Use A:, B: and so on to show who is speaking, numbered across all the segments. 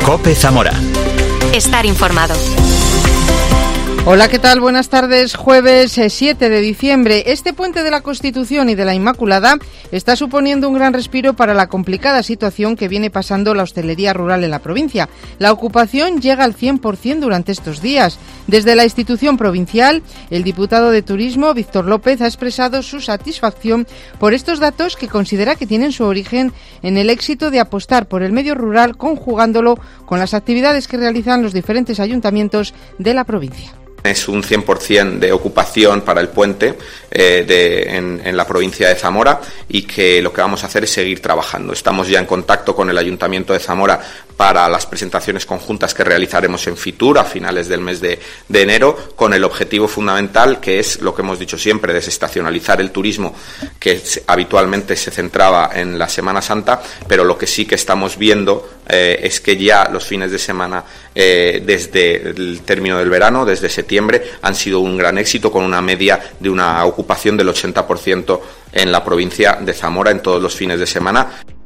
A: COPE Zamora.
B: Estar informado.
C: Hola, ¿qué tal? Buenas tardes. Jueves 7 de diciembre. Este puente de la Constitución y de la Inmaculada está suponiendo un gran respiro para la complicada situación que viene pasando la hostelería rural en la provincia. La ocupación llega al 100% durante estos días. Desde la institución provincial, el diputado de Turismo, Víctor López, ha expresado su satisfacción por estos datos que considera que tienen su origen en el éxito de apostar por el medio rural, conjugándolo con las actividades que realizan los diferentes ayuntamientos de la provincia.
D: Es un 100% de ocupación para el puente en la provincia de Zamora, y que lo que vamos a hacer es seguir trabajando. Estamos ya en contacto con el Ayuntamiento de Zamora para las presentaciones conjuntas que realizaremos en Fitur a finales del mes de enero, con el objetivo fundamental, que es lo que hemos dicho siempre, desestacionalizar el turismo, que habitualmente se centraba en la Semana Santa, pero lo que sí que estamos viendo es que ya los fines de semana desde el término del verano, desde septiembre, han sido un gran éxito, con una media de una ocupación del 80% en la provincia de Zamora en todos los fines de semana.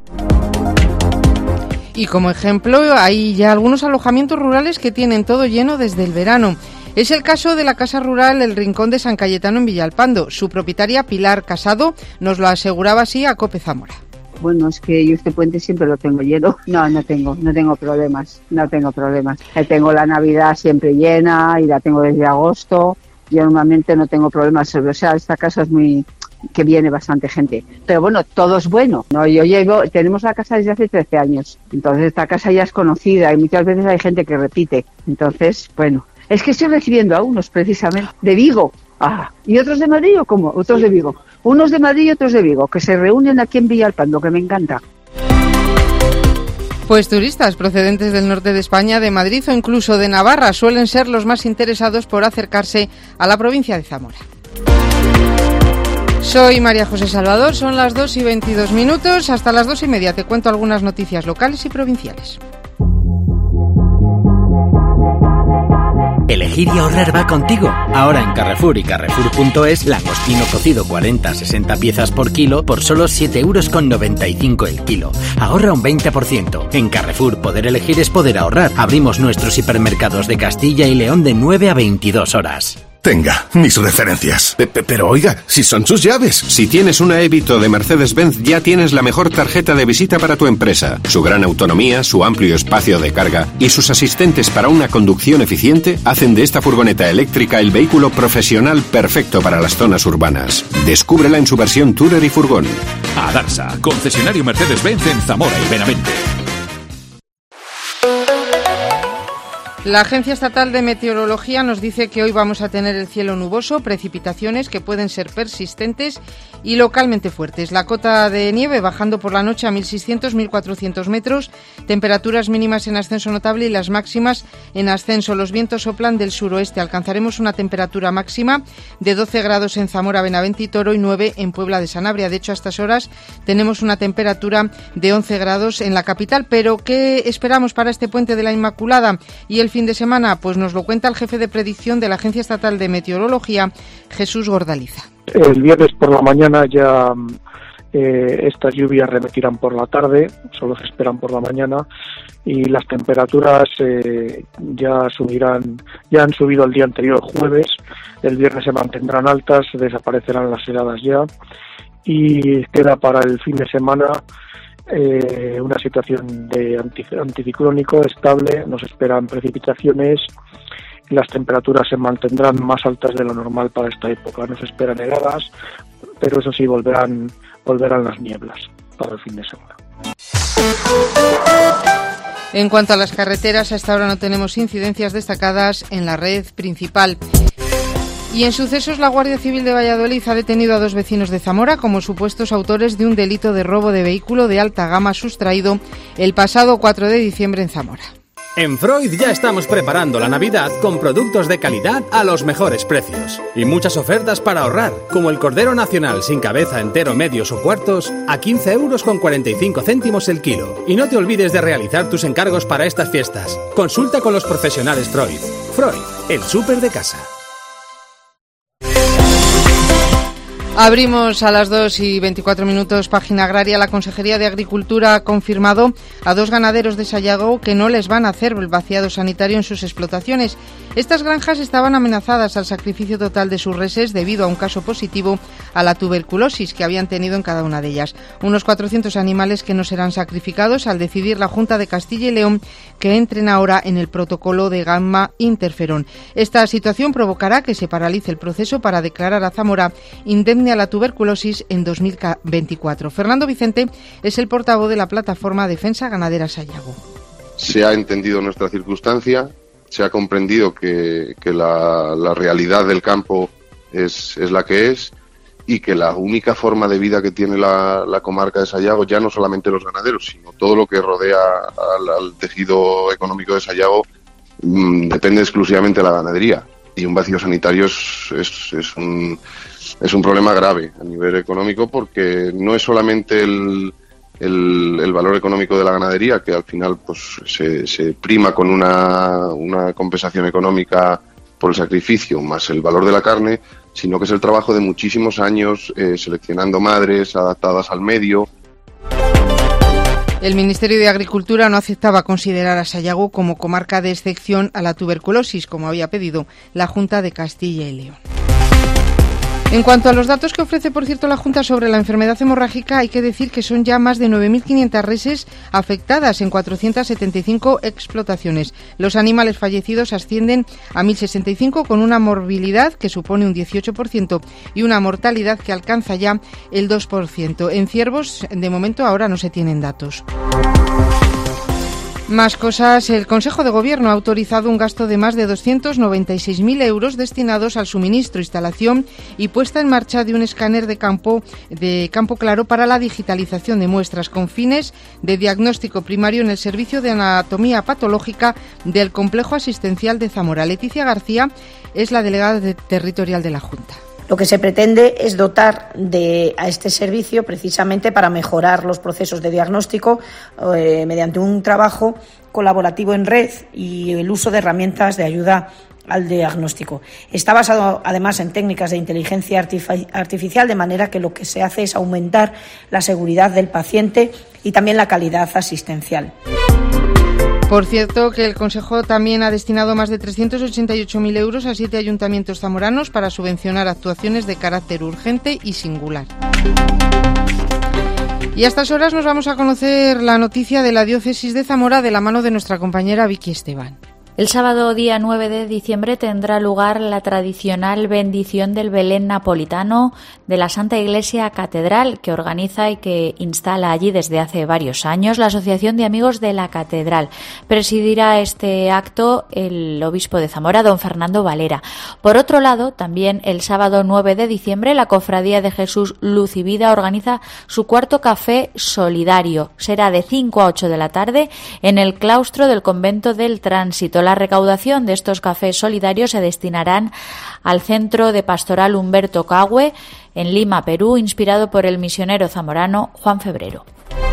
C: Y como ejemplo, hay ya algunos alojamientos rurales que tienen todo lleno desde el verano. Es el caso de la Casa Rural El Rincón de San Cayetano en Villalpando. Su propietaria, Pilar Casado, nos lo aseguraba así a COPE Zamora.
E: Bueno, es que yo este puente siempre lo tengo lleno. No tengo problemas. Tengo la Navidad siempre llena y la tengo desde agosto. Yo normalmente no tengo problemas. O sea, esta casa es que viene bastante gente. Pero bueno, todo es bueno. No, tenemos la casa desde hace 13 años. Entonces esta casa ya es conocida y muchas veces hay gente que repite. Entonces, bueno, es que estoy recibiendo a unos precisamente de Vigo. ¿Y otros de Madrid o cómo? Otros de Vigo. Unos de Madrid y otros de Vigo, que se reúnen aquí en Villalpando, que me encanta.
C: Pues turistas procedentes del norte de España, de Madrid o incluso de Navarra suelen ser los más interesados por acercarse a la provincia de Zamora. Soy María José Salvador, son las 2:22. Hasta las 2:30 te cuento algunas noticias locales y provinciales.
A: Elegir y ahorrar va contigo. Ahora en Carrefour y Carrefour.es, langostino cocido 40-60 piezas por kilo por solo 7,95 € el kilo. Ahorra un 20%. En Carrefour, poder elegir es poder ahorrar. Abrimos nuestros hipermercados de Castilla y León de 9 a 22 horas.
F: Tenga, mis referencias. Pero oiga, si son sus llaves. Si tienes una Evito de Mercedes-Benz, ya tienes la mejor tarjeta de visita para tu empresa. Su gran autonomía, su amplio espacio de carga y sus asistentes para una conducción eficiente hacen de esta furgoneta eléctrica el vehículo profesional perfecto para las zonas urbanas. Descúbrela en su versión Tourer y Furgón.
G: Adarsa, concesionario Mercedes-Benz en Zamora y Benavente.
C: La Agencia Estatal de Meteorología nos dice que hoy vamos a tener el cielo nuboso, precipitaciones que pueden ser persistentes y localmente fuertes. La cota de nieve bajando por la noche a 1.600-1.400 metros, temperaturas mínimas en ascenso notable y las máximas en ascenso. Los vientos soplan del suroeste. Alcanzaremos una temperatura máxima de 12 grados en Zamora, Benavente y Toro y 9 en Puebla de Sanabria. De hecho, a estas horas tenemos una temperatura de 11 grados en la capital. Pero, ¿qué esperamos para este puente de la Inmaculada y el fin de semana? Pues nos lo cuenta el jefe de predicción de la Agencia Estatal de Meteorología, Jesús Gordaliza.
H: El viernes por la mañana ya estas lluvias remitirán por la tarde, solo se esperan por la mañana, y las temperaturas ya subirán, ya han subido el día anterior, jueves, el viernes se mantendrán altas, desaparecerán las heladas ya, y queda para el fin de semana una situación de anticiclónico estable. Nos esperan precipitaciones y las temperaturas se mantendrán más altas de lo normal para esta época. Nos esperan heladas, pero eso sí, volverán las nieblas para el fin de semana.
C: En cuanto a las carreteras, hasta ahora no tenemos incidencias destacadas en la red principal. Y en sucesos, la Guardia Civil de Valladolid ha detenido a 2 vecinos de Zamora como supuestos autores de un delito de robo de vehículo de alta gama sustraído el pasado 4 de diciembre en Zamora.
I: En Freud ya estamos preparando la Navidad con productos de calidad a los mejores precios. Y muchas ofertas para ahorrar, como el cordero nacional sin cabeza entero, medios o cuartos, a 15,45 € el kilo. Y no te olvides de realizar tus encargos para estas fiestas. Consulta con los profesionales Freud. Freud, el súper de casa.
C: Abrimos a las 2:24 Página Agraria. La Consejería de Agricultura ha confirmado a 2 ganaderos de Sayago que no les van a hacer el vaciado sanitario en sus explotaciones. Estas granjas estaban amenazadas al sacrificio total de sus reses debido a un caso positivo a la tuberculosis que habían tenido en cada una de ellas. Unos 400 animales que no serán sacrificados al decidir la Junta de Castilla y León que entren ahora en el protocolo de gamma interferón. Esta situación provocará que se paralice el proceso para declarar a Zamora indemne a la tuberculosis en 2024. Fernando Vicente es el portavoz de la plataforma Defensa Ganadera Sayago.
J: Se ha entendido nuestra circunstancia, se ha comprendido que la realidad del campo es la que es y que la única forma de vida que tiene la comarca de Sayago, ya no solamente los ganaderos, sino todo lo que rodea al tejido económico de Sayago, depende exclusivamente de la ganadería. Y un vacío sanitario es un problema grave a nivel económico, porque no es solamente el valor económico de la ganadería, que al final pues se prima con una compensación económica por el sacrificio, más el valor de la carne, sino que es el trabajo de muchísimos años seleccionando madres adaptadas al medio.
C: El Ministerio de Agricultura no aceptaba considerar a Sayago como comarca de excepción a la tuberculosis, como había pedido la Junta de Castilla y León. En cuanto a los datos que ofrece, por cierto, la Junta sobre la enfermedad hemorrágica, hay que decir que son ya más de 9.500 reses afectadas en 475 explotaciones. Los animales fallecidos ascienden a 1.065, con una morbilidad que supone un 18% y una mortalidad que alcanza ya el 2%. En ciervos, de momento, ahora no se tienen datos. Más cosas. El Consejo de Gobierno ha autorizado un gasto de más de 296.000 euros destinados al suministro, instalación y puesta en marcha de un escáner de campo claro para la digitalización de muestras con fines de diagnóstico primario en el Servicio de Anatomía Patológica del Complejo Asistencial de Zamora. Leticia García es la delegada territorial de la Junta.
K: Lo que se pretende es dotar a este servicio precisamente para mejorar los procesos de diagnóstico mediante un trabajo colaborativo en red y el uso de herramientas de ayuda al diagnóstico. Está basado además en técnicas de inteligencia artificial, de manera que lo que se hace es aumentar la seguridad del paciente y también la calidad asistencial.
C: Por cierto, que el Consejo también ha destinado más de 388.000 euros a 7 ayuntamientos zamoranos para subvencionar actuaciones de carácter urgente y singular. Y a estas horas nos vamos a conocer la noticia de la diócesis de Zamora de la mano de nuestra compañera Vicky Esteban.
L: El sábado día 9 de diciembre tendrá lugar la tradicional bendición del Belén napolitano de la Santa Iglesia Catedral, que organiza y que instala allí desde hace varios años la Asociación de Amigos de la Catedral. Presidirá este acto el obispo de Zamora, don Fernando Valera. Por otro lado, también el sábado 9 de diciembre la Cofradía de Jesús Luz y Vida organiza su cuarto café solidario. Será de 5 a 8 de la tarde en el claustro del Convento del Tránsito. La recaudación de estos cafés solidarios se destinarán al Centro de Pastoral Humberto Cagüe en Lima, Perú, inspirado por el misionero zamorano Juan Febrero.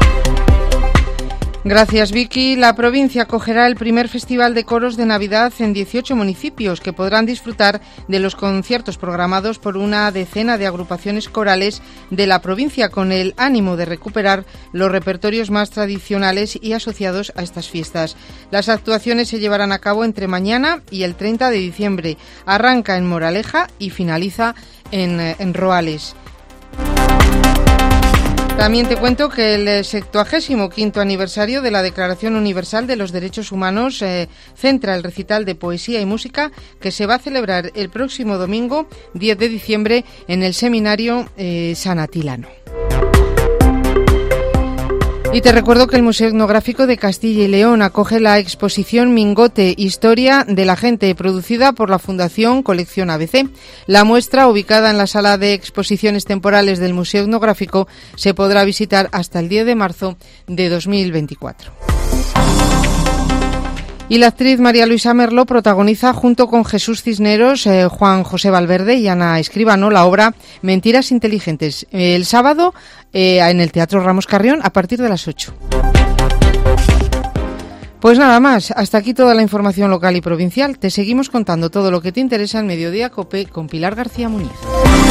C: Gracias, Vicky. La provincia acogerá el primer Festival de Coros de Navidad en 18 municipios que podrán disfrutar de los conciertos programados por una decena de agrupaciones corales de la provincia, con el ánimo de recuperar los repertorios más tradicionales y asociados a estas fiestas. Las actuaciones se llevarán a cabo entre mañana y el 30 de diciembre. Arranca en Moraleja y finaliza en Roales. También te cuento que el 75º aniversario de la Declaración Universal de los Derechos Humanos centra el recital de poesía y música que se va a celebrar el próximo domingo 10 de diciembre en el Seminario San Atilano. Y te recuerdo que el Museo Etnográfico de Castilla y León acoge la exposición Mingote, Historia de la Gente, producida por la Fundación Colección ABC. La muestra, ubicada en la sala de exposiciones temporales del Museo Etnográfico, se podrá visitar hasta el 10 de marzo de 2024. Y la actriz María Luisa Merlo protagoniza junto con Jesús Cisneros, Juan José Valverde y Ana Escribano la obra Mentiras Inteligentes, el sábado en el Teatro Ramos Carrión a partir de las 8. Pues nada más, hasta aquí toda la información local y provincial. Te seguimos contando todo lo que te interesa en Mediodía COPE con Pilar García Muñiz.